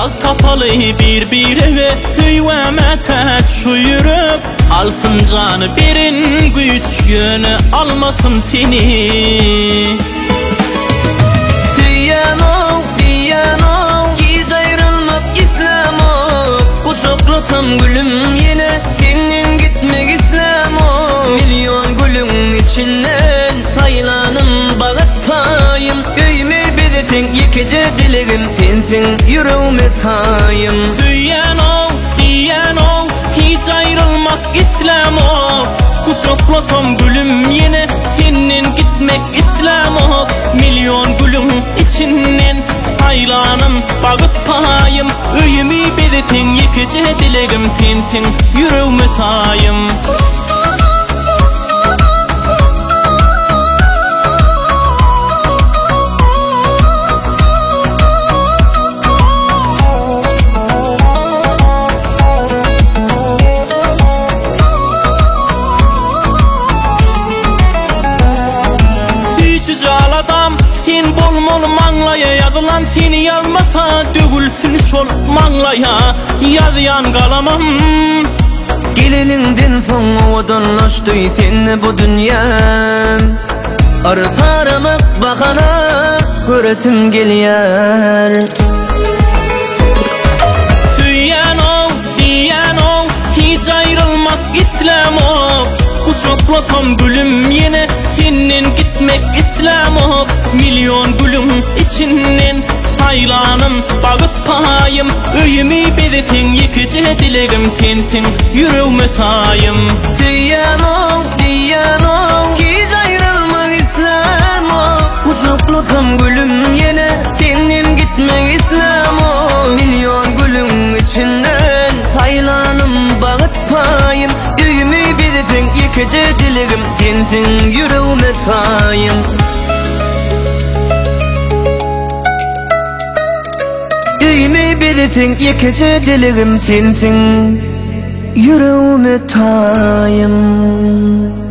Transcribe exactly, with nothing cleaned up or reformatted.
Yal tapalı bir-birine söyweme täç şuyurup alsın canı birin güç yönü almasın seni. Süyen ol, diyen ol, hiç ayrılmak istem ol. Kucaklasam gülüm yine senin gitmek istem ol. Milyon gülüm içinden saylanım bağıttayım. Öyme bedetin yekece dilerim sensin yüreğime tayım. Süyen ol, diyen ol, hiç ayrılmak istem ol. Kucaklasam gülüm yine senin gitmek istem ol. Milyon gülüm içinden saylanım bağıttayım. Öyme bedetin yekece dilerim sensin yüreğime tayım. Cücal adam sen bolmalı manlaya yazılan seni yazmasa dögülsün şol manlaya yazyan kalamam. Gelininden son odunlaştı seni bu dünyam. Arası aramak bakana göresim geliyor. Süyen ol, diyen ol, hiç ayrılmak istem ol. Kucaklasam gülüm yine senin gitmek istem ol. Milyon gülüm içinden saylanım bağıttayım. Öyme bedetin yekece dilerim sensin yüreğime tayım. Süyen ol, diyen ol, hiç ayrılmak istem ol. Kucaklasam gülüm yine senin gitmek istem ol. Milyon gülüm içinden saylanım bağıttayım. Öyme bedetin yekece dilerim sensin yüreğime tayım. Öyme bedetin yekece dilerim sensin yüreğime tayım.